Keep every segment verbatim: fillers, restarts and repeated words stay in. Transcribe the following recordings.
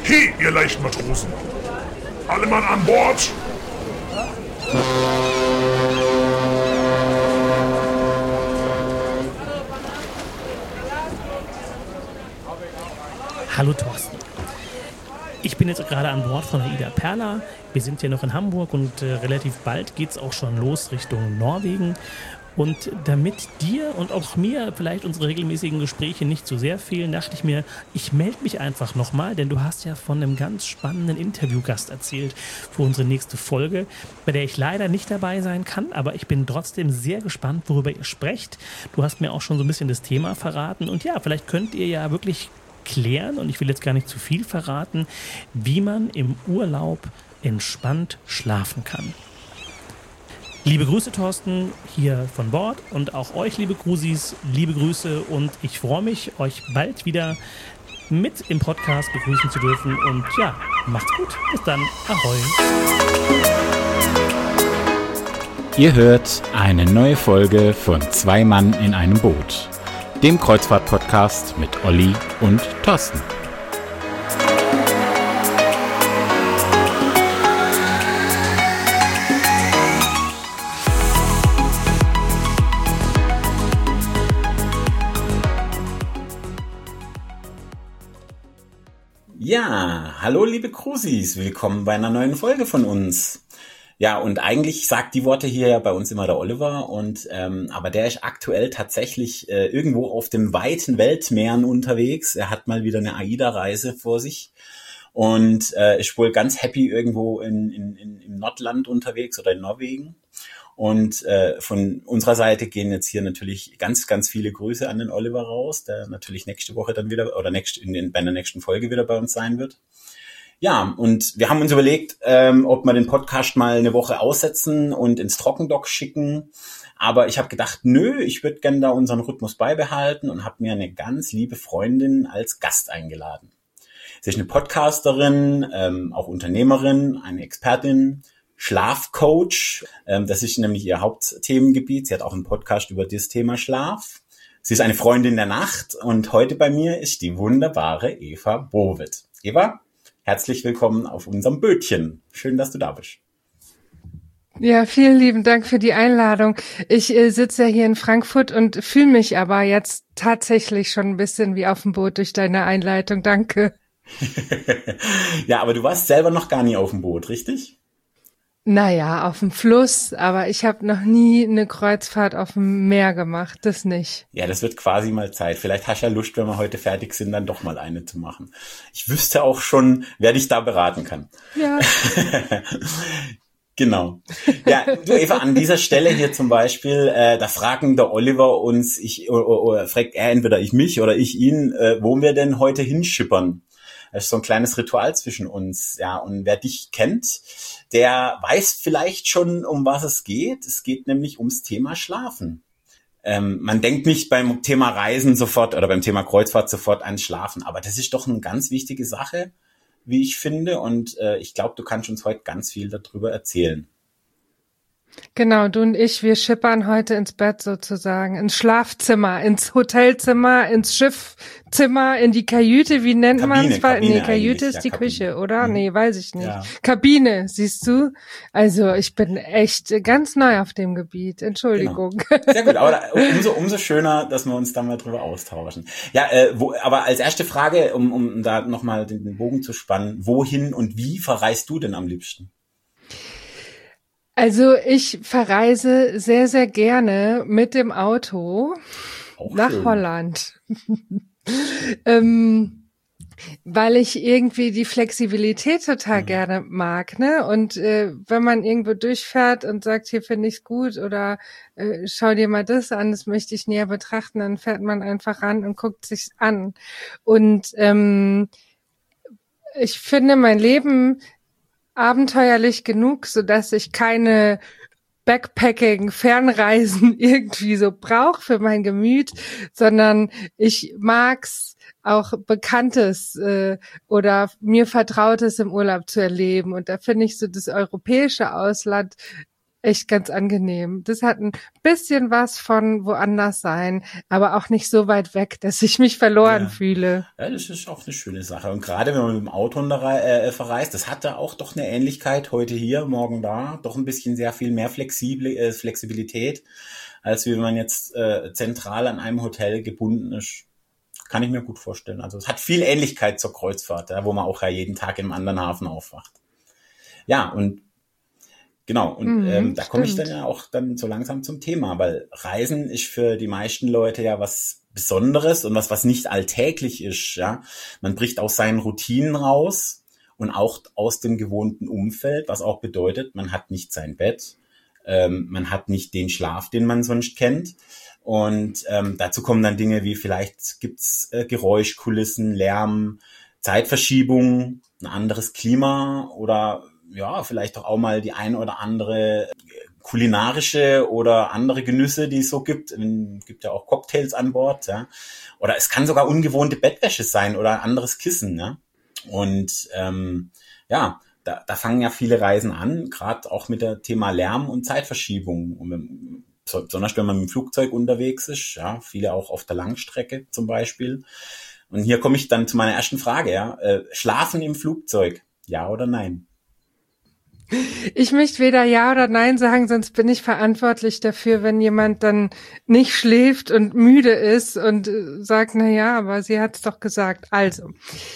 He, ihr leichten Matrosen! Alle Mann an Bord! Hallo Thorsten. Ich bin jetzt gerade an Bord von der Ida Perla. Wir sind hier noch in Hamburg und äh, relativ bald geht es auch schon los Richtung Norwegen. Und damit dir und auch mir vielleicht unsere regelmäßigen Gespräche nicht zu sehr fehlen, dachte ich mir, ich melde mich einfach nochmal, denn du hast ja von einem ganz spannenden Interviewgast erzählt für unsere nächste Folge, bei der ich leider nicht dabei sein kann, aber ich bin trotzdem sehr gespannt, worüber ihr sprecht. Du hast mir auch schon so ein bisschen das Thema verraten und ja, vielleicht könnt ihr ja wirklich klären, und ich will jetzt gar nicht zu viel verraten, wie man im Urlaub entspannt schlafen kann. Liebe Grüße, Thorsten, hier von Bord und auch euch, liebe Cruisis, liebe Grüße und ich freue mich, euch bald wieder mit im Podcast begrüßen zu dürfen und ja, macht's gut, bis dann, ahoi. Ihr hört eine neue Folge von Zwei Mann in einem Boot, dem Kreuzfahrt-Podcast mit Olli und Thorsten. Ja, hallo liebe Cruisis, willkommen bei einer neuen Folge von uns. Ja, und eigentlich sagt die Worte hier ja bei uns immer der Oliver, und ähm, aber der ist aktuell tatsächlich äh, irgendwo auf dem weiten Weltmeeren unterwegs. Er hat mal wieder eine AIDA-Reise vor sich und äh, ist wohl ganz happy irgendwo in, in, in, im Nordland unterwegs oder in Norwegen. Und äh, von unserer Seite gehen jetzt hier natürlich ganz, ganz viele Grüße an den Oliver raus, der natürlich nächste Woche dann wieder oder nächst, in den, bei der nächsten Folge wieder bei uns sein wird. Ja, und wir haben uns überlegt, ähm, ob wir den Podcast mal eine Woche aussetzen und ins Trockendock schicken. Aber ich habe gedacht, nö, ich würde gerne da unseren Rhythmus beibehalten und habe mir eine ganz liebe Freundin als Gast eingeladen. Sie ist eine Podcasterin, ähm, auch Unternehmerin, eine Expertin, Schlafcoach. Ähm, das ist nämlich ihr Hauptthemengebiet. Sie hat auch einen Podcast über das Thema Schlaf. Sie ist eine Freundin der Nacht und heute bei mir ist die wunderbare Eva Bowitt. Eva, herzlich willkommen auf unserem Bötchen. Schön, dass du da bist. Ja, vielen lieben Dank für die Einladung. Ich äh, sitze ja hier in Frankfurt und fühle mich aber jetzt tatsächlich schon ein bisschen wie auf dem Boot durch deine Einleitung. Danke. Ja, aber du warst selber noch gar nie auf dem Boot, richtig? Naja, auf dem Fluss, aber ich habe noch nie eine Kreuzfahrt auf dem Meer gemacht, das nicht. Ja, das wird quasi mal Zeit. Vielleicht hast du ja Lust, wenn wir heute fertig sind, dann doch mal eine zu machen. Ich wüsste auch schon, wer dich da beraten kann. Ja. Genau. Ja, du Eva, an dieser Stelle hier zum Beispiel, äh, da fragen der Oliver uns, ich oder, oder fragt er entweder ich mich oder ich ihn, äh, wo wir denn heute hinschippern. Das ist so ein kleines Ritual zwischen uns, ja. Und wer dich kennt, der weiß vielleicht schon, um was es geht. Es geht nämlich ums Thema Schlafen. Ähm, man denkt nicht beim Thema Reisen sofort oder beim Thema Kreuzfahrt sofort ans Schlafen, aber das ist doch eine ganz wichtige Sache, wie ich finde. Und äh, ich glaube, du kannst uns heute ganz viel darüber erzählen. Genau, du und ich, wir schippern heute ins Bett sozusagen, ins Schlafzimmer, ins Hotelzimmer, ins Schiffzimmer, in die Kajüte, wie nennt man es? Nee, Kajüte ist ja, die Kabine. Küche, oder? Mhm. Nee, weiß ich nicht. Ja. Kabine, siehst du? Also ich bin echt ganz neu auf dem Gebiet, Entschuldigung. Genau. Sehr gut, aber umso, umso schöner, dass wir uns da mal drüber austauschen. Ja, äh, wo, aber als erste Frage, um, um da nochmal den, den Bogen zu spannen, wohin und wie verreist du denn am liebsten? Also ich verreise sehr, sehr gerne mit dem Auto Auch nach schön. Holland. ähm, weil ich irgendwie die Flexibilität total Mhm. gerne mag, ne? Und äh, wenn man irgendwo durchfährt und sagt, hier finde ich's gut oder äh, schau dir mal das an, das möchte ich näher betrachten, dann fährt man einfach ran und guckt sich's an. Und ähm, ich finde mein Leben abenteuerlich genug, so dass ich keine Backpacking, Fernreisen irgendwie so brauche für mein Gemüt, sondern ich mag's auch Bekanntes äh, oder mir Vertrautes im Urlaub zu erleben. Und da finde ich so das europäische Ausland echt ganz angenehm. Das hat ein bisschen was von woanders sein, aber auch nicht so weit weg, dass ich mich verloren Ja. fühle. Ja, das ist auch eine schöne Sache. Und gerade wenn man mit dem Auto äh, verreist, das hat da auch doch eine Ähnlichkeit, heute hier, morgen da, doch ein bisschen sehr viel mehr Flexibil äh, Flexibilität, als wie wenn man jetzt äh, zentral an einem Hotel gebunden ist. Kann ich mir gut vorstellen. Also es hat viel Ähnlichkeit zur Kreuzfahrt, ja, wo man auch ja jeden Tag im anderen Hafen aufwacht. Ja, und genau, und Mhm, ähm, da komme ich dann stimmt. ja auch dann so langsam zum Thema, weil Reisen ist für die meisten Leute ja was Besonderes und was, was nicht alltäglich ist, ja. Man bricht aus seinen Routinen raus und auch aus dem gewohnten Umfeld, was auch bedeutet, man hat nicht sein Bett, ähm, man hat nicht den Schlaf, den man sonst kennt. Und ähm, dazu kommen dann Dinge wie vielleicht gibt's äh, Geräuschkulissen, Lärm, Zeitverschiebung, ein anderes Klima oder ja, vielleicht doch auch mal die ein oder andere kulinarische oder andere Genüsse, die es so gibt. Es gibt ja auch Cocktails an Bord, ja. Oder es kann sogar ungewohnte Bettwäsche sein oder ein anderes Kissen, ja. Und ähm, ja, da, da fangen ja viele Reisen an, gerade auch mit dem Thema Lärm und Zeitverschiebung. Und wenn, besonders wenn man mit dem Flugzeug unterwegs ist, ja, viele auch auf der Langstrecke zum Beispiel. Und hier komme ich dann zu meiner ersten Frage, ja. Äh, Schlafen im Flugzeug, ja oder nein? Ich möchte weder Ja oder Nein sagen, sonst bin ich verantwortlich dafür, wenn jemand dann nicht schläft und müde ist und äh, sagt, na ja, aber sie hat's doch gesagt. Also,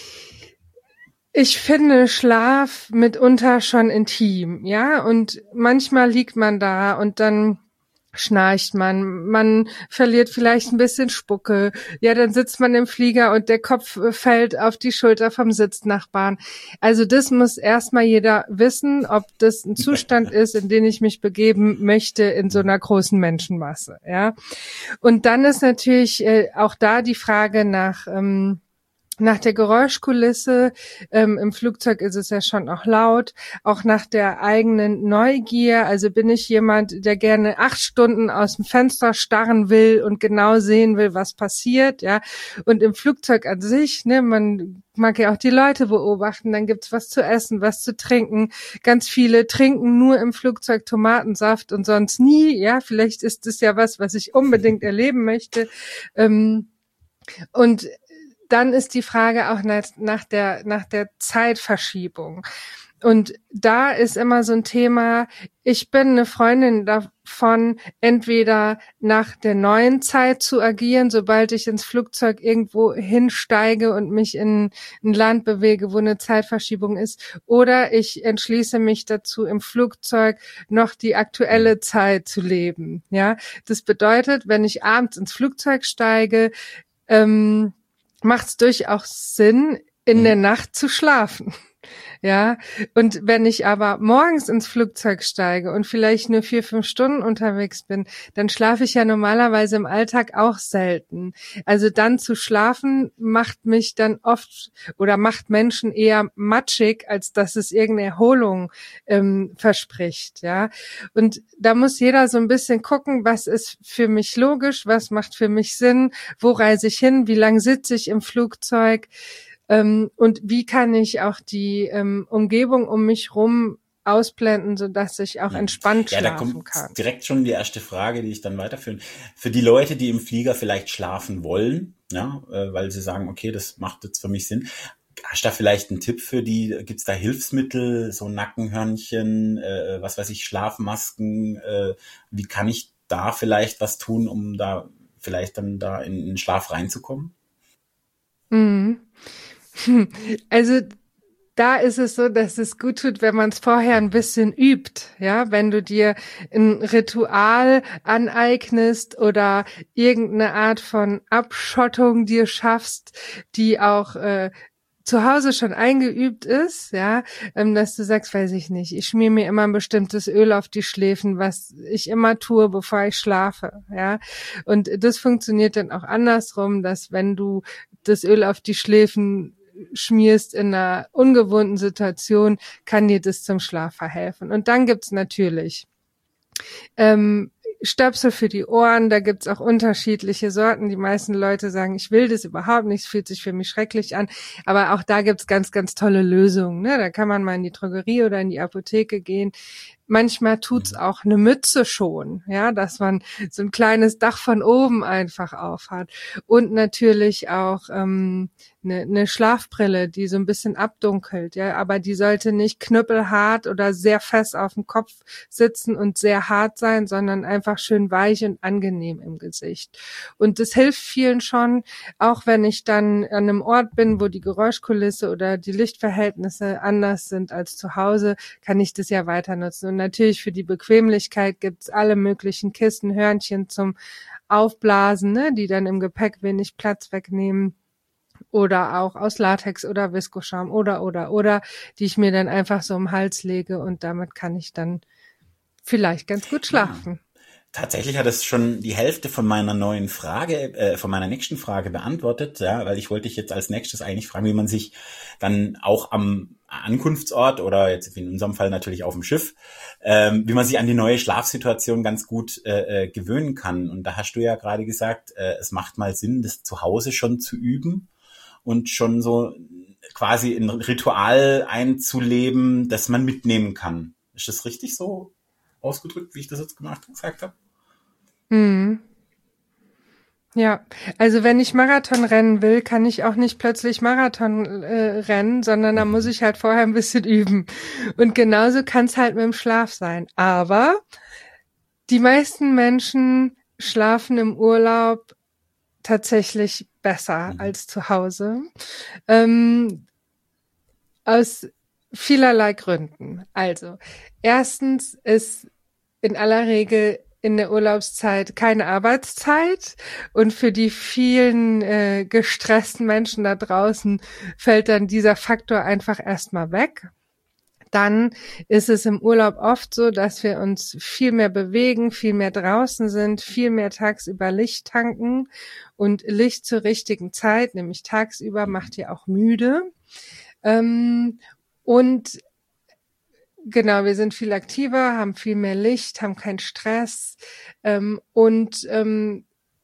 ich finde Schlaf mitunter schon intim, ja, und manchmal liegt man da und dann schnarcht man, man verliert vielleicht ein bisschen Spucke, ja, dann sitzt man im Flieger und der Kopf fällt auf die Schulter vom Sitznachbarn. Also das muss erstmal jeder wissen, ob das ein Zustand ist, in den ich mich begeben möchte in so einer großen Menschenmasse, ja. Und dann ist natürlich äh, auch da die Frage nach ähm, nach der Geräuschkulisse, ähm, im Flugzeug ist es ja schon auch laut, auch nach der eigenen Neugier. Also bin ich jemand, der gerne acht Stunden aus dem Fenster starren will und genau sehen will, was passiert, ja. Und im Flugzeug an sich, ne, man mag ja auch die Leute beobachten, dann gibt's was zu essen, was zu trinken. Ganz viele trinken nur im Flugzeug Tomatensaft und sonst nie, ja. Vielleicht ist das ja was, was ich unbedingt erleben möchte. Ähm, und dann ist die Frage auch nach, nach der, nach der Zeitverschiebung. Und da ist immer so ein Thema, ich bin eine Freundin davon, entweder nach der neuen Zeit zu agieren, sobald ich ins Flugzeug irgendwo hinsteige und mich in ein Land bewege, wo eine Zeitverschiebung ist, oder ich entschließe mich dazu, im Flugzeug noch die aktuelle Zeit zu leben. Ja, das bedeutet, wenn ich abends ins Flugzeug steige, ähm, macht es durchaus Sinn, in der Nacht zu schlafen. Ja, und wenn ich aber morgens ins Flugzeug steige und vielleicht nur vier, fünf Stunden unterwegs bin, dann schlafe ich ja normalerweise im Alltag auch selten. Also dann zu schlafen macht mich dann oft oder macht Menschen eher matschig, als dass es irgendeine Erholung ähm, verspricht. Ja, und da muss jeder so ein bisschen gucken, was ist für mich logisch, was macht für mich Sinn, wo reise ich hin, wie lange sitze ich im Flugzeug. Ähm, und wie kann ich auch die ähm, Umgebung um mich rum ausblenden, sodass ich auch entspannt ja, schlafen da kommt kann. Direkt schon die erste Frage, die ich dann weiterführen. Für die Leute, die im Flieger vielleicht schlafen wollen, ja, äh, weil sie sagen, okay, das macht jetzt für mich Sinn. Hast du da vielleicht einen Tipp für die? Gibt's da Hilfsmittel, so Nackenhörnchen, äh, was weiß ich, Schlafmasken? Äh, wie kann ich da vielleicht was tun, um da vielleicht dann da in den Schlaf reinzukommen? Mhm. Also da ist es so, dass es gut tut, wenn man es vorher ein bisschen übt, ja, wenn du dir ein Ritual aneignest oder irgendeine Art von Abschottung dir schaffst, die auch äh, zu Hause schon eingeübt ist, ja, ähm, dass du sagst, weiß ich nicht, ich schmier mir immer ein bestimmtes Öl auf die Schläfen, was ich immer tue, bevor ich schlafe, ja. Und das funktioniert dann auch andersrum, dass wenn du das Öl auf die Schläfen schmierst in einer ungewohnten Situation, kann dir das zum Schlaf verhelfen. Und dann gibt's natürlich ähm, Stöpsel für die Ohren, da gibt's auch unterschiedliche Sorten. Die meisten Leute sagen, ich will das überhaupt nicht, es fühlt sich für mich schrecklich an. Aber auch da gibt's ganz, ganz tolle Lösungen. Ne? Da kann man mal in die Drogerie oder in die Apotheke gehen. manchmal tut's auch eine Mütze schon, ja, dass man so ein kleines Dach von oben einfach auf hat. Und natürlich auch ähm, eine, eine Schlafbrille, die so ein bisschen abdunkelt, ja, aber die sollte nicht knüppelhart oder sehr fest auf dem Kopf sitzen und sehr hart sein, sondern einfach schön weich und angenehm im Gesicht. Und das hilft vielen schon, auch wenn ich dann an einem Ort bin, wo die Geräuschkulisse oder die Lichtverhältnisse anders sind als zu Hause, kann ich das ja weiter nutzen. Und natürlich für die Bequemlichkeit gibt's alle möglichen Kissen, Hörnchen zum Aufblasen, ne, die dann im Gepäck wenig Platz wegnehmen. Oder auch aus Latex oder Viskoschaum oder, oder, oder, die ich mir dann einfach so um den Hals lege und damit kann ich dann vielleicht ganz gut schlafen. Ja. Tatsächlich hat es schon die Hälfte von meiner neuen Frage, äh, von meiner nächsten Frage beantwortet, ja, weil ich wollte dich jetzt als nächstes eigentlich fragen, wie man sich dann auch am Ankunftsort oder jetzt in unserem Fall natürlich auf dem Schiff, ähm, wie man sich an die neue Schlafsituation ganz gut äh, äh, gewöhnen kann. Und da hast du ja gerade gesagt, äh, es macht mal Sinn, das zu Hause schon zu üben und schon so quasi ein Ritual einzuleben, das man mitnehmen kann. Ist das richtig so ausgedrückt, wie ich das jetzt gemacht gesagt habe? Hm. Ja, also wenn ich Marathon rennen will, kann ich auch nicht plötzlich Marathon äh, rennen, sondern da muss ich halt vorher ein bisschen üben. Und genauso kann es halt mit dem Schlaf sein. Aber die meisten Menschen schlafen im Urlaub tatsächlich besser mhm. als zu Hause. Ähm, aus vielerlei Gründen. Also, erstens ist in aller Regel in der Urlaubszeit keine Arbeitszeit und für die vielen äh, gestressten Menschen da draußen fällt dann dieser Faktor einfach erstmal weg. Dann ist es im Urlaub oft so, dass wir uns viel mehr bewegen, viel mehr draußen sind, viel mehr tagsüber Licht tanken und Licht zur richtigen Zeit, nämlich tagsüber, macht ihr auch müde. Ähm, und Genau, wir sind viel aktiver, haben viel mehr Licht, haben keinen Stress ähm, und ähm,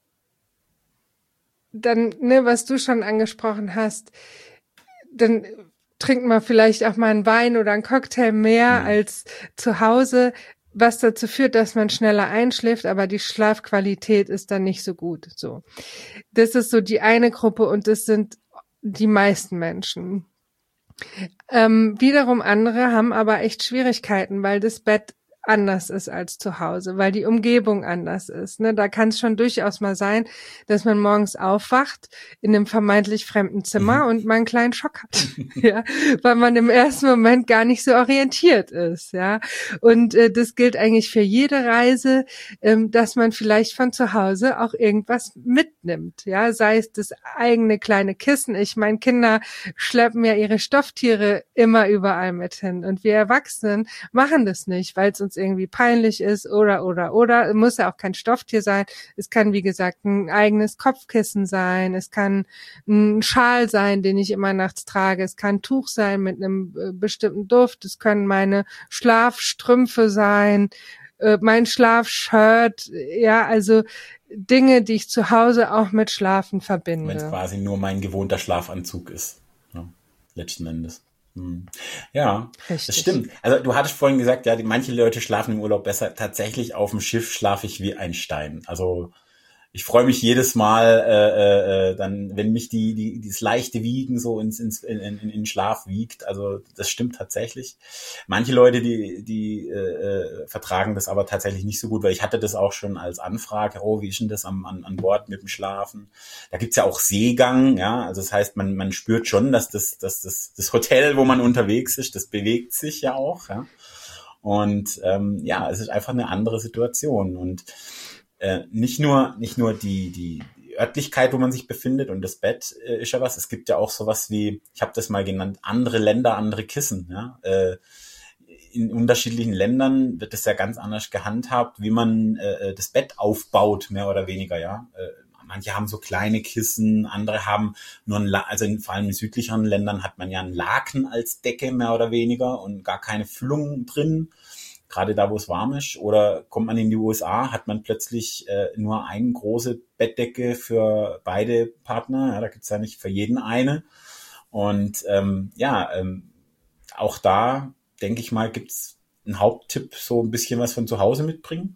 dann, ne, was du schon angesprochen hast, dann trinkt man vielleicht auch mal einen Wein oder einen Cocktail mehr mhm. als zu Hause, was dazu führt, dass man schneller einschläft, aber die Schlafqualität ist dann nicht so gut. So, das ist so die eine Gruppe und das sind die meisten Menschen. Ähm, wiederum andere haben aber echt Schwierigkeiten, weil das Bett anders ist als zu Hause, weil die Umgebung anders ist. Ne? Da kann es schon durchaus mal sein, dass man morgens aufwacht in einem vermeintlich fremden Zimmer mhm. und mal einen kleinen Schock hat, ja, weil man im ersten Moment gar nicht so orientiert ist, ja. Und äh, das gilt eigentlich für jede Reise, ähm, dass man vielleicht von zu Hause auch irgendwas mitnimmt, ja, sei es das eigene kleine Kissen. Ich meine, Kinder schleppen ja ihre Stofftiere immer überall mit hin und wir Erwachsenen machen das nicht, weil es uns irgendwie peinlich ist oder, oder, oder. Es muss ja auch kein Stofftier sein. Es kann, wie gesagt, ein eigenes Kopfkissen sein. Es kann ein Schal sein, den ich immer nachts trage. Es kann ein Tuch sein mit einem äh, bestimmten Duft. Es können meine Schlafstrümpfe sein, äh, mein Schlafshirt. Ja, also Dinge, die ich zu Hause auch mit Schlafen verbinde. Wenn es quasi nur mein gewohnter Schlafanzug ist, ja, letzten Endes. Hm. Ja, Richtig. Das stimmt. Also du hattest vorhin gesagt, ja, die, manche Leute schlafen im Urlaub besser. Tatsächlich auf dem Schiff schlafe ich wie ein Stein. Also ich freue mich jedes Mal, äh, äh, dann, wenn mich die, die, dieses leichte Wiegen so ins, ins, in, in, in Schlaf wiegt. Also das stimmt tatsächlich. Manche Leute, die, die äh, vertragen das aber tatsächlich nicht so gut, weil ich hatte das auch schon als Anfrage. Oh, wie ist denn das am, an, an Bord mit dem Schlafen? Da gibt's ja auch Seegang, ja. Also das heißt, man, man spürt schon, dass das, dass das, das Hotel, wo man unterwegs ist, das bewegt sich ja auch, ja. Und ähm, ja, es ist einfach eine andere Situation und Äh, nicht nur nicht nur die die die Örtlichkeit, wo man sich befindet und das Bett äh, ist ja was. Es gibt ja auch sowas wie, ich habe das mal genannt, andere Länder, andere Kissen. Ja? Äh, in unterschiedlichen Ländern wird das ja ganz anders gehandhabt, wie man äh, das Bett aufbaut, mehr oder weniger. Ja, äh, manche haben so kleine Kissen, andere haben nur ein, La- also in, vor allem in südlicheren Ländern hat man ja einen Laken als Decke, mehr oder weniger, und gar keine Füllung drin. Gerade da, wo es warm ist, oder kommt man in die U S A, hat man plötzlich äh, nur eine große Bettdecke für beide Partner. Ja, da gibt's ja nicht für jeden eine. Und ähm, ja, ähm, auch da, denke ich mal, gibt's ein Haupttipp, so ein bisschen was von zu Hause mitbringen?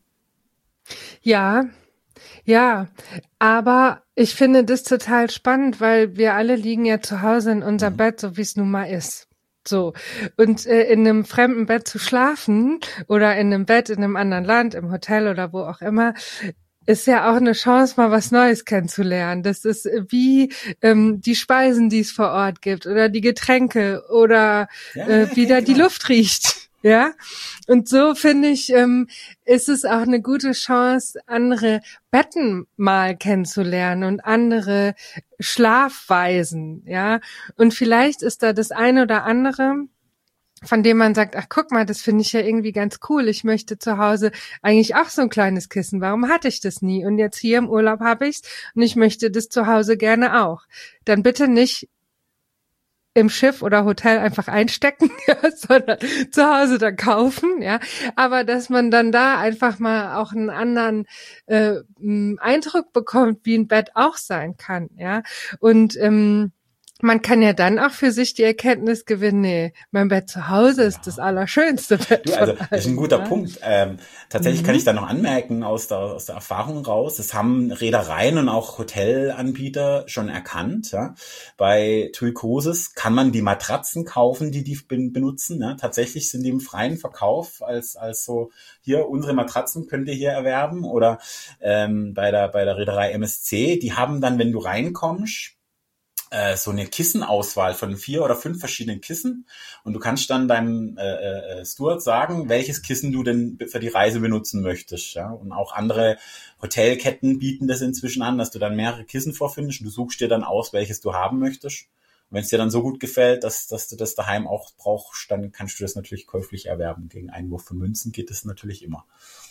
Ja, ja, aber ich finde das total spannend, weil wir alle liegen ja zu Hause in unserem Mhm. Bett, so wie es nun mal ist. So. Und äh, in einem fremden Bett zu schlafen oder in einem Bett in einem anderen Land, im Hotel oder wo auch immer, ist ja auch eine Chance, mal was Neues kennenzulernen. Das ist wie ähm, die Speisen, die es vor Ort gibt oder die Getränke oder Ja, äh, ja, wie okay, da die genau. Luft riecht. Ja, und so finde ich, ähm, ist es auch eine gute Chance, andere Betten mal kennenzulernen und andere Schlafweisen, ja. Und vielleicht ist da das eine oder andere, von dem man sagt, ach guck mal, das finde ich ja irgendwie ganz cool. Ich möchte zu Hause eigentlich auch so ein kleines Kissen. Warum hatte ich das nie? Und jetzt hier im Urlaub habe ich's und ich möchte das zu Hause gerne auch. Dann bitte nicht im Schiff oder Hotel einfach einstecken, ja, sondern zu Hause dann kaufen, ja. Aber dass man dann da einfach mal auch einen anderen äh, m, Eindruck bekommt, wie ein Bett auch sein kann, ja. Und ähm, man kann ja dann auch für sich die Erkenntnis gewinnen, nee, mein Bett zu Hause ist das allerschönste Bett Du, also von das ist ein allen, guter ja. Punkt. Ähm, tatsächlich Mhm. kann ich da noch anmerken aus der, aus der Erfahrung raus, das haben Reedereien und auch Hotelanbieter schon erkannt. Ja. Bei TUI Cruises kann man die Matratzen kaufen, die die ben- benutzen. Ja. Tatsächlich sind die im freien Verkauf als als so, hier, unsere Matratzen könnt ihr hier erwerben. Oder ähm, bei der bei der Reederei M S C, die haben dann, wenn du reinkommst, äh, so eine Kissenauswahl von vier oder fünf verschiedenen Kissen und du kannst dann deinem äh, äh, Steward sagen, welches Kissen du denn für die Reise benutzen möchtest. Ja? Und auch andere Hotelketten bieten das inzwischen an, dass du dann mehrere Kissen vorfindest und du suchst dir dann aus, welches du haben möchtest. Und wenn es dir dann so gut gefällt, dass, dass du das daheim auch brauchst, dann kannst du das natürlich käuflich erwerben. Gegen Einwurf von Münzen geht das natürlich immer.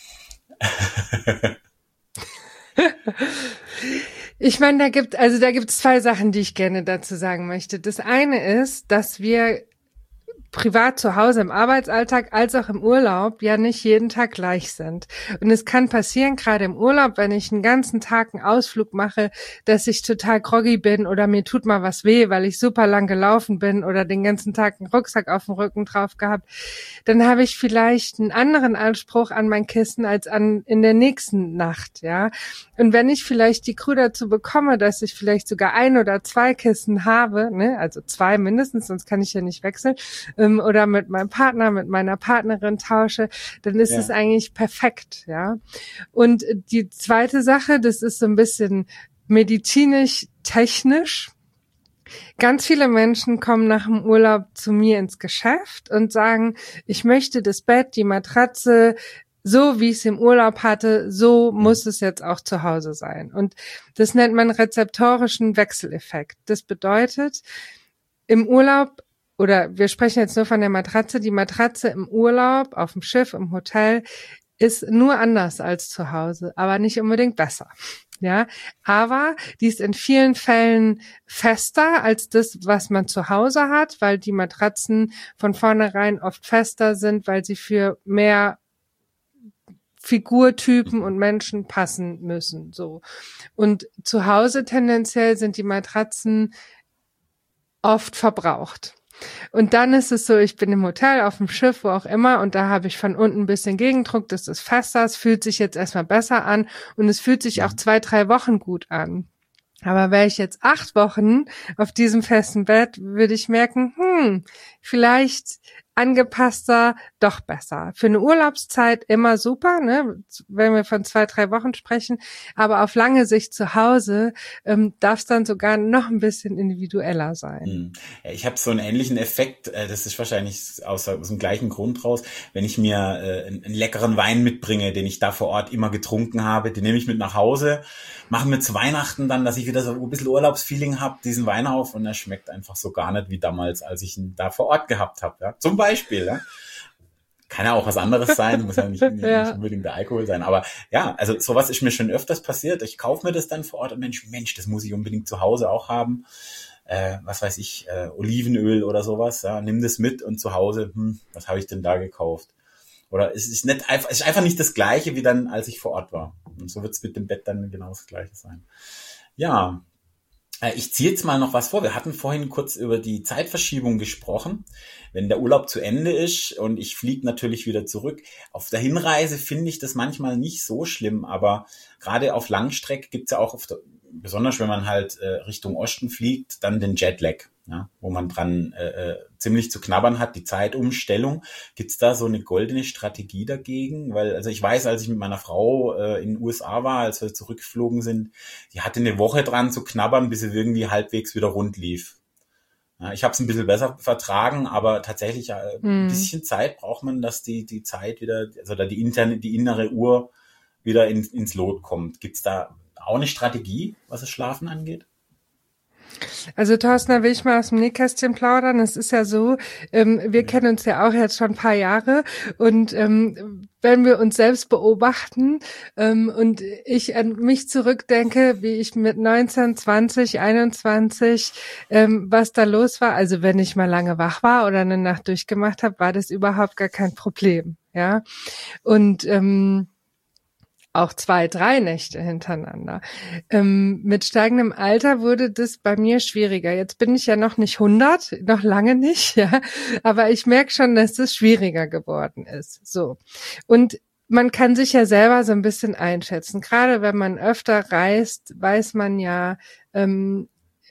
Ich meine, da gibt, also da gibt es zwei Sachen, die ich gerne dazu sagen möchte. Das eine ist, dass wir privat zu Hause im Arbeitsalltag als auch im Urlaub ja nicht jeden Tag gleich sind. Und es kann passieren, gerade im Urlaub, wenn ich einen ganzen Tag einen Ausflug mache, dass ich total groggy bin oder mir tut mal was weh, weil ich super lang gelaufen bin oder den ganzen Tag einen Rucksack auf dem Rücken drauf gehabt, dann habe ich vielleicht einen anderen Anspruch an mein Kissen als an in der nächsten Nacht, ja. Und wenn ich vielleicht die Crew dazu bekomme, dass ich vielleicht sogar ein oder zwei Kissen habe, ne, also zwei mindestens, sonst kann ich ja nicht wechseln, ähm, oder mit meinem Partner, mit meiner Partnerin tausche, dann ist Ja. es eigentlich perfekt, ja. Und die zweite Sache, das ist so ein bisschen medizinisch-technisch. Ganz viele Menschen kommen nach dem Urlaub zu mir ins Geschäft und sagen, ich möchte das Bett, die Matratze, so wie ich es im Urlaub hatte, so muss es jetzt auch zu Hause sein. Und das nennt man rezeptorischen Wechseleffekt. Das bedeutet, im Urlaub, oder wir sprechen jetzt nur von der Matratze, die Matratze im Urlaub, auf dem Schiff, im Hotel, ist nur anders als zu Hause, aber nicht unbedingt besser. Ja, aber die ist in vielen Fällen fester als das, was man zu Hause hat, weil die Matratzen von vornherein oft fester sind, weil sie für mehr Figurtypen und Menschen passen müssen, so. Und zu Hause tendenziell sind die Matratzen oft verbraucht. Und dann ist es so, ich bin im Hotel, auf dem Schiff, wo auch immer, und da habe ich von unten ein bisschen Gegendruck, das ist fester, es fühlt sich jetzt erstmal besser an und es fühlt sich auch zwei, drei Wochen gut an. Aber wäre ich jetzt acht Wochen auf diesem festen Bett, würde ich merken, hm, vielleicht angepasster, doch besser. Für eine Urlaubszeit immer super, ne, wenn wir von zwei, drei Wochen sprechen, aber auf lange Sicht zu Hause ähm, darf es dann sogar noch ein bisschen individueller sein. Hm. Ja, ich habe so einen ähnlichen Effekt, äh, das ist wahrscheinlich aus, aus dem gleichen Grund raus, wenn ich mir äh, einen, einen leckeren Wein mitbringe, den ich da vor Ort immer getrunken habe, den nehme ich mit nach Hause, mache mir zu Weihnachten dann, dass ich wieder so ein bisschen Urlaubsfeeling habe, diesen Wein auf und er schmeckt einfach so gar nicht wie damals, als ich ihn da vor Ort gehabt habe. Ja? Zum Beispiel, ja. Kann ja auch was anderes sein, muss ja nicht, nicht, Ja. nicht unbedingt der Alkohol sein, aber ja, also sowas ist mir schon öfters passiert. Ich kaufe mir das dann vor Ort und Mensch, Mensch, das muss ich unbedingt zu Hause auch haben. Äh, was weiß ich, äh, Olivenöl oder sowas, ja, nimm das mit und zu Hause, hm, was habe ich denn da gekauft? Oder es ist nicht einfach, es ist einfach nicht das Gleiche wie dann, als ich vor Ort war. Und so wird es mit dem Bett dann genau das Gleiche sein. Ja, Ich ziehe jetzt mal noch was vor. Wir hatten vorhin kurz über die Zeitverschiebung gesprochen. Wenn der Urlaub zu Ende ist und ich fliege natürlich wieder zurück. Auf der Hinreise finde ich das manchmal nicht so schlimm, aber gerade auf Langstrecke gibt's ja auch, auf der, besonders wenn man halt äh, Richtung Osten fliegt, dann den Jetlag, ja, wo man dran äh, ziemlich zu knabbern hat, die Zeitumstellung. Gibt's da so eine goldene Strategie dagegen? Weil, also ich weiß, als ich mit meiner Frau äh, in den U S A war, als wir zurückgeflogen sind, die hatte eine Woche dran zu knabbern, bis sie irgendwie halbwegs wieder rund lief. Ja, ich habe es ein bisschen besser vertragen, aber tatsächlich äh, ein Hm. bisschen Zeit braucht man, dass die die Zeit wieder, also da die interne, die innere Uhr wieder in, ins Lot kommt. Gibt's da auch eine Strategie, was das Schlafen angeht? Also Thorsten, da will ich mal aus dem Nähkästchen plaudern. Es ist ja so, ähm, wir kennen uns ja auch jetzt schon ein paar Jahre und ähm, wenn wir uns selbst beobachten ähm, und ich an mich zurückdenke, wie ich mit neunzehn, zwanzig, einundzwanzig, ähm, was da los war, also wenn ich mal lange wach war oder eine Nacht durchgemacht habe, war das überhaupt gar kein Problem, ja. Und ähm, auch zwei, drei Nächte hintereinander. Ähm, mit steigendem Alter wurde das bei mir schwieriger. Jetzt bin ich ja noch nicht hundert, noch lange nicht, ja, aber ich merke schon, dass das schwieriger geworden ist. So. Und man kann sich ja selber so ein bisschen einschätzen. Gerade wenn man öfter reist, weiß man ja, ähm,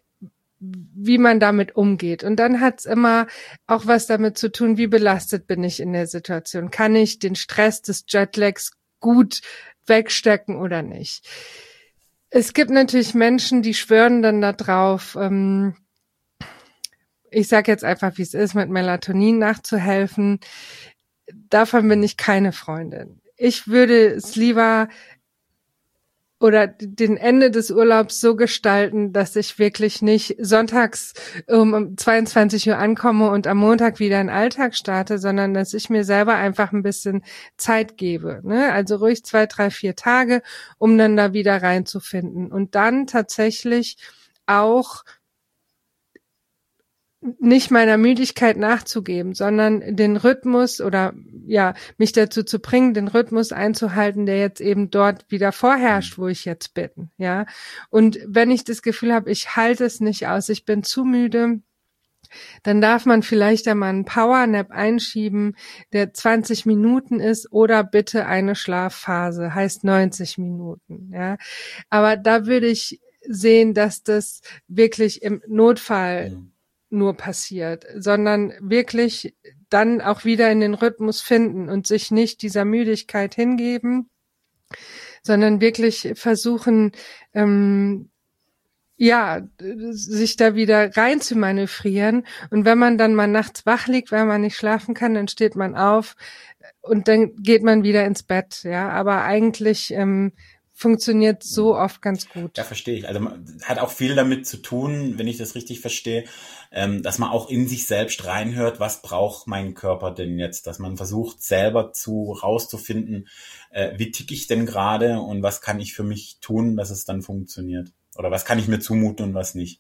wie man damit umgeht. Und dann hat's immer auch was damit zu tun, wie belastet bin ich in der Situation. Kann ich den Stress des Jetlags gut wegstecken oder nicht? Es gibt natürlich Menschen, die schwören dann da drauf, ähm, ich sage jetzt einfach, wie es ist, mit Melatonin nachzuhelfen. Davon bin ich keine Freundin. Ich würde es lieber oder den Ende des Urlaubs so gestalten, dass ich wirklich nicht sonntags um zweiundzwanzig Uhr ankomme und am Montag wieder in den Alltag starte, sondern dass ich mir selber einfach ein bisschen Zeit gebe, ne? Also ruhig zwei, drei, vier Tage, um dann da wieder reinzufinden und dann tatsächlich auch nicht meiner Müdigkeit nachzugeben, sondern den Rhythmus oder ja, mich dazu zu bringen, den Rhythmus einzuhalten, der jetzt eben dort wieder vorherrscht, wo ich jetzt bin, ja. Und wenn ich das Gefühl habe, ich halte es nicht aus, ich bin zu müde, dann darf man vielleicht einmal einen Powernap einschieben, der zwanzig Minuten ist oder bitte eine Schlafphase, heißt neunzig Minuten, ja. Aber da würde ich sehen, dass das wirklich im Notfall Mhm. nur passiert, sondern wirklich dann auch wieder in den Rhythmus finden und sich nicht dieser Müdigkeit hingeben, sondern wirklich versuchen, ähm, ja, sich da wieder rein zu manövrieren. Und wenn man dann mal nachts wach liegt, weil man nicht schlafen kann, dann steht man auf und dann geht man wieder ins Bett, ja. Aber eigentlich ähm, funktioniert so oft ganz gut. Ja, verstehe ich. Also man- hat auch viel damit zu tun, wenn ich das richtig verstehe, ähm, dass man auch in sich selbst reinhört, was braucht mein Körper denn jetzt? Dass man versucht, selber zu rauszufinden, äh, wie ticke ich denn gerade und was kann ich für mich tun, dass es dann funktioniert? Oder was kann ich mir zumuten und was nicht?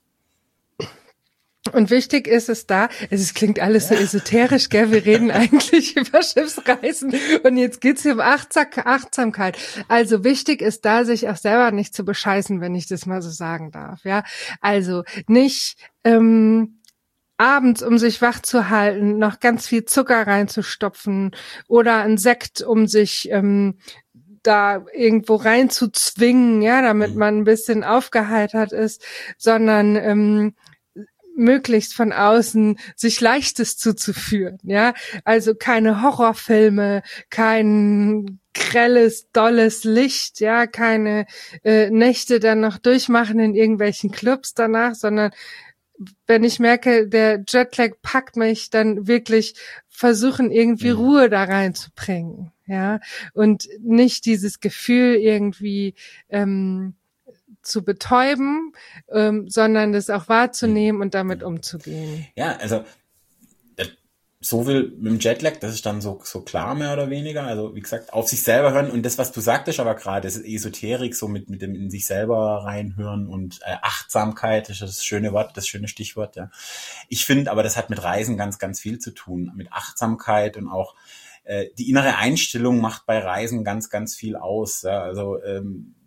Und wichtig ist es da, es klingt alles so esoterisch, gell, wir reden eigentlich über Schiffsreisen und jetzt geht's hier um Achtsam- Achtsamkeit. Also wichtig ist da, sich auch selber nicht zu bescheißen, wenn ich das mal so sagen darf, ja. Also nicht ähm, abends, um sich wach zu halten, noch ganz viel Zucker reinzustopfen oder ein Sekt, um sich ähm, da irgendwo rein zu zwingen, ja, damit Mhm. man ein bisschen aufgeheitert ist, sondern ähm, möglichst von außen sich Leichtes zuzuführen, ja, also keine Horrorfilme, kein grelles, dolles Licht, ja, keine äh, Nächte dann noch durchmachen in irgendwelchen Clubs danach, sondern wenn ich merke, der Jetlag packt mich, dann wirklich versuchen, irgendwie Mhm. Ruhe da reinzubringen, ja, und nicht dieses Gefühl irgendwie ähm, zu betäuben, ähm, sondern das auch wahrzunehmen und damit umzugehen. Ja, also äh, so viel mit dem Jetlag, das ist dann so so klar mehr oder weniger. Also wie gesagt, auf sich selber hören und das, was du sagtest, aber gerade, das ist Esoterik, so mit mit dem in sich selber reinhören und äh, Achtsamkeit, das ist das schöne Wort, das schöne Stichwort. Ja, ich finde, aber das hat mit Reisen ganz ganz viel zu tun, mit Achtsamkeit und auch äh, die innere Einstellung macht bei Reisen ganz ganz viel aus. Ja? Also ähm,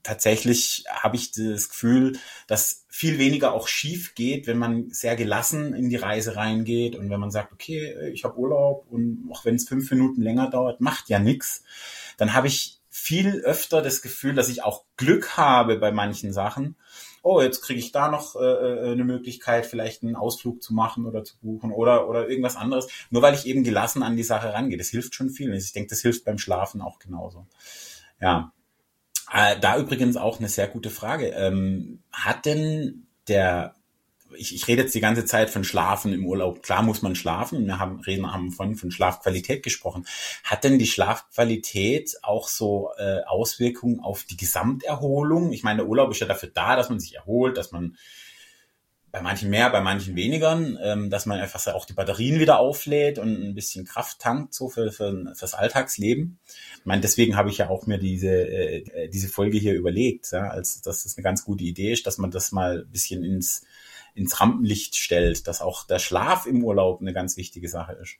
tatsächlich habe ich das Gefühl, dass viel weniger auch schief geht, wenn man sehr gelassen in die Reise reingeht und wenn man sagt, okay, ich habe Urlaub und auch wenn es fünf Minuten länger dauert, macht ja nichts. Dann habe ich viel öfter das Gefühl, dass ich auch Glück habe bei manchen Sachen. Oh, jetzt kriege ich da noch äh, eine Möglichkeit, vielleicht einen Ausflug zu machen oder zu buchen oder oder irgendwas anderes. Nur weil ich eben gelassen an die Sache rangehe. Das hilft schon viel. Ich denke, das hilft beim Schlafen auch genauso. Ja. Äh, da übrigens auch eine sehr gute Frage. Ähm, hat denn der, ich, ich rede jetzt die ganze Zeit von Schlafen im Urlaub. Klar muss man schlafen. Wir haben, reden, haben von, von Schlafqualität gesprochen. Hat denn die Schlafqualität auch so äh, Auswirkungen auf die Gesamterholung? Ich meine, der Urlaub ist ja dafür da, dass man sich erholt, dass man bei manchen mehr, bei manchen weniger, ähm, dass man einfach auch die Batterien wieder auflädt und ein bisschen Kraft tankt so für, für fürs Alltagsleben. Ich meine, deswegen habe ich ja auch mir diese äh, diese Folge hier überlegt, ja, als dass das eine ganz gute Idee ist, dass man das mal ein bisschen ins ins Rampenlicht stellt, dass auch der Schlaf im Urlaub eine ganz wichtige Sache ist.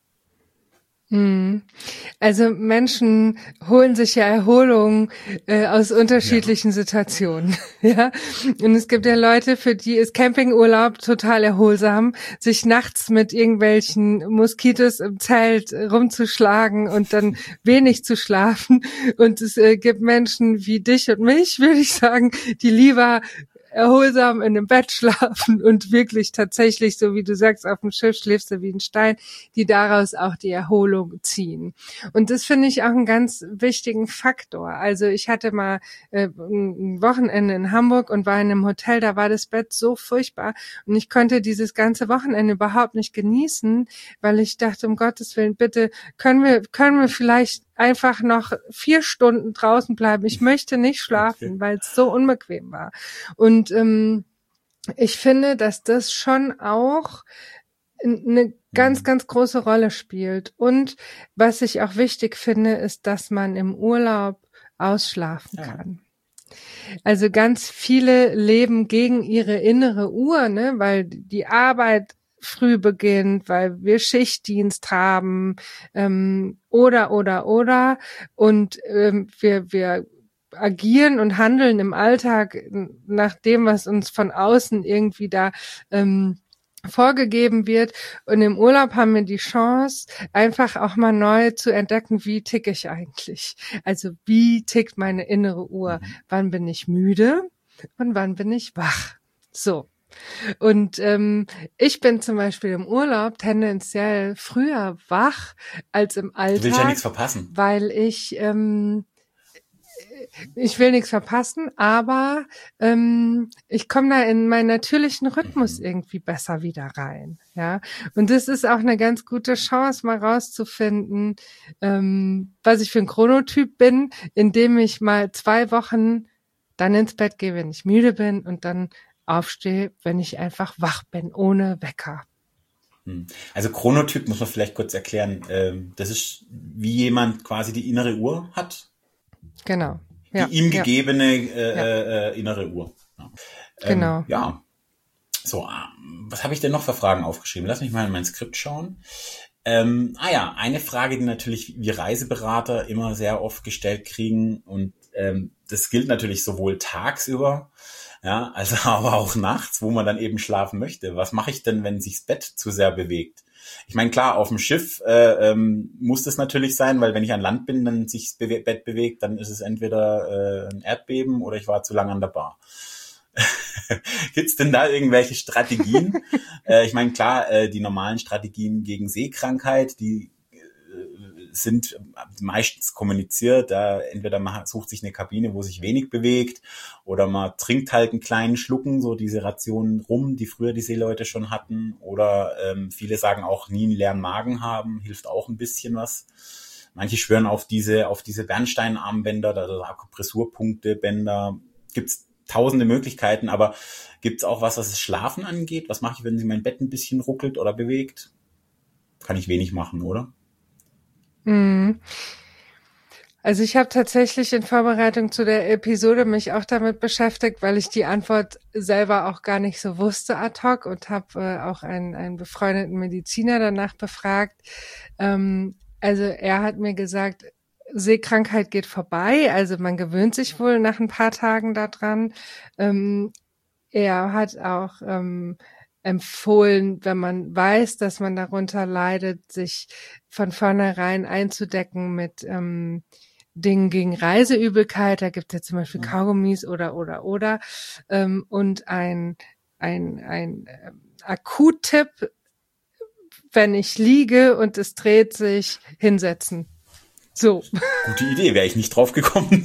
Also Menschen holen sich ja Erholung äh, aus unterschiedlichen ja. Situationen, ja. Und es gibt ja Leute, für die ist Campingurlaub total erholsam, sich nachts mit irgendwelchen Moskitos im Zelt rumzuschlagen und dann wenig zu schlafen. Und es äh, gibt Menschen wie dich und mich, würde ich sagen, die lieber erholsam in einem Bett schlafen und wirklich tatsächlich, so wie du sagst, auf dem Schiff schläfst du wie ein Stein, die daraus auch die Erholung ziehen. Und das finde ich auch einen ganz wichtigen Faktor. Also ich hatte mal äh, ein Wochenende in Hamburg und war in einem Hotel, da war das Bett so furchtbar und ich konnte dieses ganze Wochenende überhaupt nicht genießen, weil ich dachte, um Gottes Willen, bitte, können wir, können wir vielleicht einfach noch vier Stunden draußen bleiben. Ich möchte nicht schlafen, okay. weil es so unbequem war. Und ähm, ich finde, dass das schon auch eine ganz, ganz große Rolle spielt. Und was ich auch wichtig finde, ist, dass man im Urlaub ausschlafen kann. Also ganz viele leben gegen ihre innere Uhr, ne, weil die Arbeit früh beginnt, weil wir Schichtdienst haben, ähm, oder, oder, oder. Und ähm, wir, wir agieren und handeln im Alltag nach dem, was uns von außen irgendwie da ähm, vorgegeben wird. Und im Urlaub haben wir die Chance, einfach auch mal neu zu entdecken, wie ticke ich eigentlich? Also wie tickt meine innere Uhr? Wann bin ich müde und wann bin ich wach? So. Und ähm, ich bin zum Beispiel im Urlaub tendenziell früher wach als im Alltag. Du willst ja nichts verpassen. Weil ich ähm, ich will nichts verpassen, aber ähm, ich komme da in meinen natürlichen Rhythmus irgendwie besser wieder rein. Ja, und das ist auch eine ganz gute Chance, mal rauszufinden, ähm, was ich für ein Chronotyp bin, indem ich mal zwei Wochen dann ins Bett gehe, wenn ich müde bin und dann aufstehe, wenn ich einfach wach bin, ohne Wecker. Also Chronotyp muss man vielleicht kurz erklären. Das ist, wie jemand quasi die innere Uhr hat. Genau. Die ja, ihm gegebene ja. äh, äh, innere Uhr. Ja. Genau. Ähm, ja. So, was habe ich denn noch für Fragen aufgeschrieben? Lass mich mal in mein Skript schauen. Ähm, ah ja, eine Frage, die natürlich wir Reiseberater immer sehr oft gestellt kriegen und ähm, das gilt natürlich sowohl tagsüber, ja, also aber auch nachts, wo man dann eben schlafen möchte. Was mache ich denn, wenn sich das Bett zu sehr bewegt? Ich meine, klar, auf dem Schiff äh, ähm, muss das natürlich sein, weil wenn ich an Land bin, dann sich das Bewe- Bett bewegt, dann ist es entweder äh, ein Erdbeben oder ich war zu lange an der Bar. Gibt's denn da irgendwelche Strategien? äh, ich meine, klar, äh, die normalen Strategien gegen Seekrankheit, die sind meistens kommuniziert, da entweder man sucht sich eine Kabine, wo sich wenig bewegt, oder man trinkt halt einen kleinen Schlucken, so diese Rationen rum, die früher die Seeleute schon hatten, oder ähm, viele sagen auch, nie einen leeren Magen haben, hilft auch ein bisschen was. Manche schwören auf diese auf diese Bernsteinarmbänder, also Akupressurpunkte, Bänder, gibt's tausende Möglichkeiten, aber gibt's auch was, was das Schlafen angeht? Was mache ich, wenn sich mein Bett ein bisschen ruckelt oder bewegt? Kann ich wenig machen, oder? Also ich habe tatsächlich in Vorbereitung zu der Episode mich auch damit beschäftigt, weil ich die Antwort selber auch gar nicht so wusste ad hoc und habe äh, auch einen, einen befreundeten Mediziner danach befragt. Ähm, also er hat mir gesagt, Seekrankheit geht vorbei, also man gewöhnt sich wohl nach ein paar Tagen daran. Ähm, er hat auch ähm, empfohlen, wenn man weiß, dass man darunter leidet, sich von vornherein einzudecken mit ähm, Dingen gegen Reiseübelkeit. Da gibt es ja zum Beispiel Kaugummis oder oder oder ähm, und ein ein ein äh, Akuttipp, wenn ich liege und es dreht sich, hinsetzen. So. Gute Idee, wäre ich nicht drauf gekommen.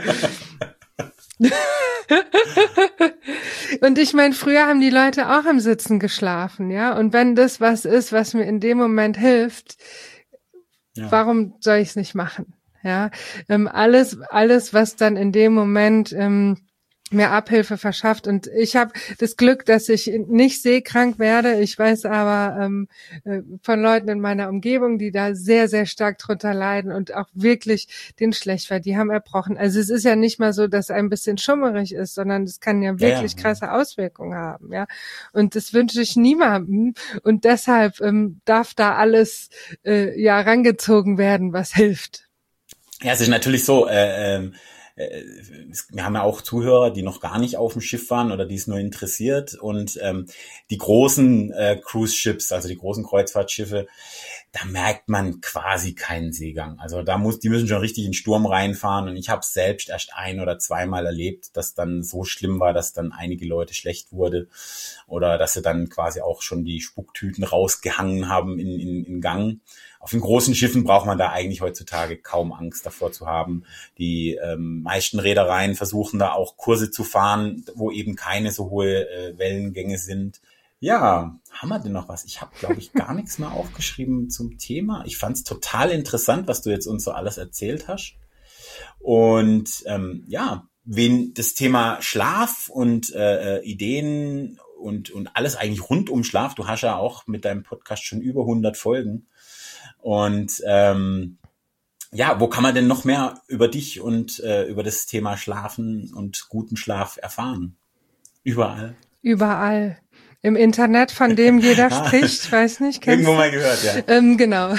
Und ich meine, früher haben die Leute auch im Sitzen geschlafen, ja. Und wenn das was ist, was mir in dem Moment hilft, ja. Warum soll ich es nicht machen? Ja, ähm, alles, alles, was dann in dem Moment ähm, mir Abhilfe verschafft. Und ich habe das Glück, dass ich nicht seekrank werde. Ich weiß aber ähm, von Leuten in meiner Umgebung, die da sehr, sehr stark drunter leiden und auch wirklich den schlecht war. Die haben erbrochen. Also es ist ja nicht mal so, dass ein bisschen schummerig ist, sondern es kann ja wirklich ja, ja. krasse Auswirkungen haben. Ja, und das wünsche ich niemandem. Und deshalb ähm, darf da alles äh, ja rangezogen werden, was hilft. Ja, es ist natürlich so, äh, äh, wir haben ja auch Zuhörer, die noch gar nicht auf dem Schiff waren oder die es nur interessiert, und ähm, die großen äh, Cruise Ships, also die großen Kreuzfahrtschiffe, da merkt man quasi keinen Seegang. Also da muss, die müssen schon richtig in den Sturm reinfahren, und ich habe es selbst erst ein oder zweimal erlebt, dass dann so schlimm war, dass dann einige Leute schlecht wurde oder dass sie dann quasi auch schon die Spucktüten rausgehangen haben in, in, in Gang. Auf den großen Schiffen braucht man da eigentlich heutzutage kaum Angst davor zu haben. Die ähm, meisten Reedereien versuchen da auch Kurse zu fahren, wo eben keine so hohe äh, Wellengänge sind. Ja, haben wir denn noch was? Ich habe, glaube ich, gar nichts mehr aufgeschrieben zum Thema. Ich fand es total interessant, was du jetzt uns so alles erzählt hast. Und ähm, ja, wen das Thema Schlaf und äh, Ideen und und alles eigentlich rund um Schlaf, du hast ja auch mit deinem Podcast schon über hundert Folgen. Und ähm, ja, wo kann man denn noch mehr über dich und äh, über das Thema Schlafen und guten Schlaf erfahren? Überall. Überall. Im Internet, von dem jeder spricht, weiß nicht. Irgendwo du? Mal gehört, ja. Ähm, genau.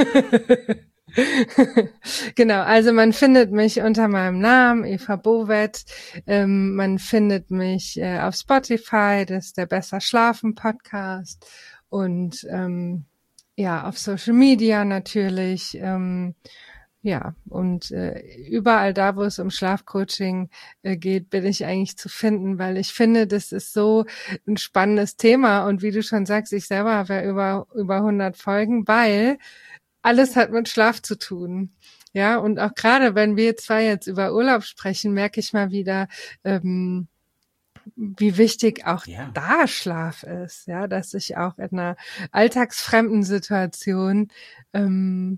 Genau, also man findet mich unter meinem Namen, Eva Bovet. Ähm, man findet mich äh, auf Spotify, das ist der Besser Schlafen Podcast. Und ähm, ja, auf Social Media natürlich, ähm, ja, und äh, überall da, wo es um Schlafcoaching äh, geht, bin ich eigentlich zu finden, weil ich finde, das ist so ein spannendes Thema, und wie du schon sagst, ich selber habe ja über über hundert Folgen, weil alles hat mit Schlaf zu tun. Ja, und auch gerade, wenn wir zwei jetzt über Urlaub sprechen, merke ich mal wieder, ähm, wie wichtig auch ja. da Schlaf ist, ja, dass ich auch in einer alltagsfremden Situation ähm,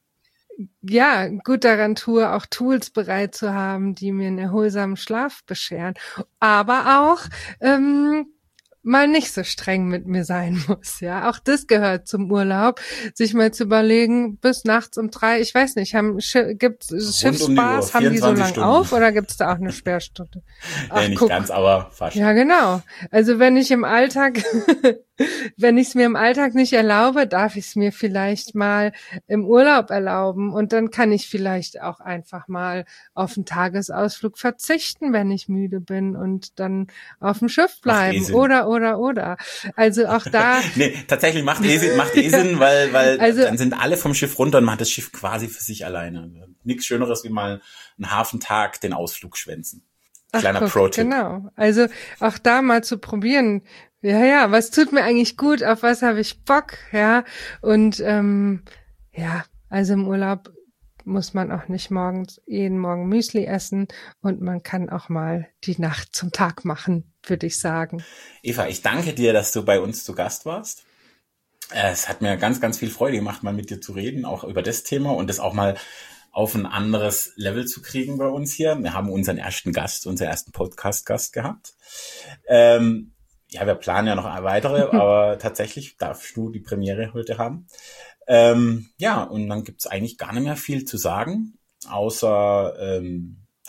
ja gut daran tue, auch Tools bereit zu haben, die mir einen erholsamen Schlaf bescheren, aber auch ähm, mal nicht so streng mit mir sein muss, ja. Auch das gehört zum Urlaub, sich mal zu überlegen, bis nachts um drei, ich weiß nicht, haben gibt's Schiffsbars, um haben die so lang Stunden. Auf, oder gibt's da auch eine Sperrstunde? Ach, ja, nicht guck. Ganz, aber fast. Ja, genau. Also wenn ich im Alltag, wenn ich es mir im Alltag nicht erlaube, darf ich es mir vielleicht mal im Urlaub erlauben, und dann kann ich vielleicht auch einfach mal auf einen Tagesausflug verzichten, wenn ich müde bin, und dann auf dem Schiff bleiben oder oder oder. Also auch da. Nee, tatsächlich macht eh Sinn, macht eh Sinn, weil weil also, dann sind alle vom Schiff runter und man hat das Schiff quasi für sich alleine. Nichts Schöneres wie mal einen Hafentag den Ausflug schwänzen. Kleiner Pro-Tipp. Genau. Also auch da mal zu probieren. Ja, ja, was tut mir eigentlich gut, auf was habe ich Bock, ja. Und ähm, ja, also im Urlaub muss man auch nicht morgens jeden Morgen Müsli essen, und man kann auch mal die Nacht zum Tag machen, würde ich sagen. Eva, ich danke dir, dass du bei uns zu Gast warst. Es hat mir ganz, ganz viel Freude gemacht, mal mit dir zu reden, auch über das Thema, und das auch mal auf ein anderes Level zu kriegen bei uns hier. Wir haben unseren ersten Gast, unseren ersten Podcast-Gast gehabt. Ähm, ja, wir planen ja noch weitere, aber tatsächlich darfst du die Premiere heute haben. Ähm, ja, und dann gibt's eigentlich gar nicht mehr viel zu sagen, außer ähm,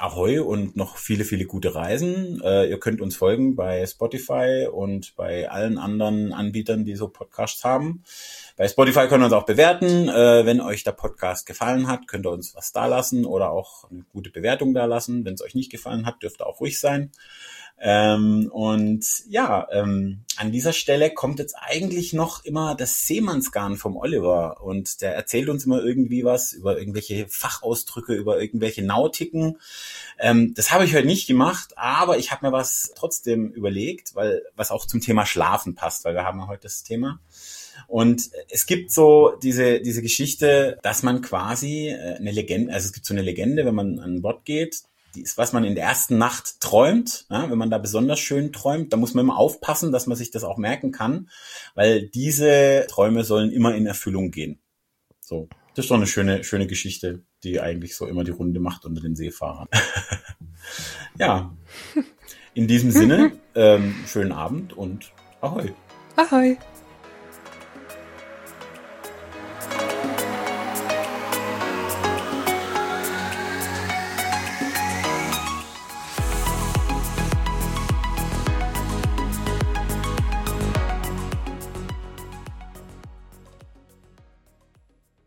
Ahoi und noch viele, viele gute Reisen. Äh, ihr könnt uns folgen bei Spotify und bei allen anderen Anbietern, die so Podcasts haben. Bei Spotify könnt ihr uns auch bewerten. Äh, wenn euch der Podcast gefallen hat, könnt ihr uns was da lassen oder auch eine gute Bewertung da lassen. Wenn es euch nicht gefallen hat, dürft ihr auch ruhig sein. Ähm, und ja, ähm, an dieser Stelle kommt jetzt eigentlich noch immer das Seemannsgarn vom Oliver und der erzählt uns immer irgendwie was über irgendwelche Fachausdrücke, über irgendwelche Nautiken. Ähm, das habe ich heute nicht gemacht, aber ich habe mir was trotzdem überlegt, weil was auch zum Thema Schlafen passt, weil wir haben ja heute das Thema. Und es gibt so diese diese Geschichte, dass man quasi eine Legende, also es gibt so eine Legende, wenn man an Bord geht, die ist, was man in der ersten Nacht träumt, ja, wenn man da besonders schön träumt, da muss man immer aufpassen, dass man sich das auch merken kann, weil diese Träume sollen immer in Erfüllung gehen. So, das ist doch eine schöne, schöne Geschichte, die eigentlich so immer die Runde macht unter den Seefahrern. Ja, in diesem Sinne, ähm, schönen Abend und Ahoi. Ahoi.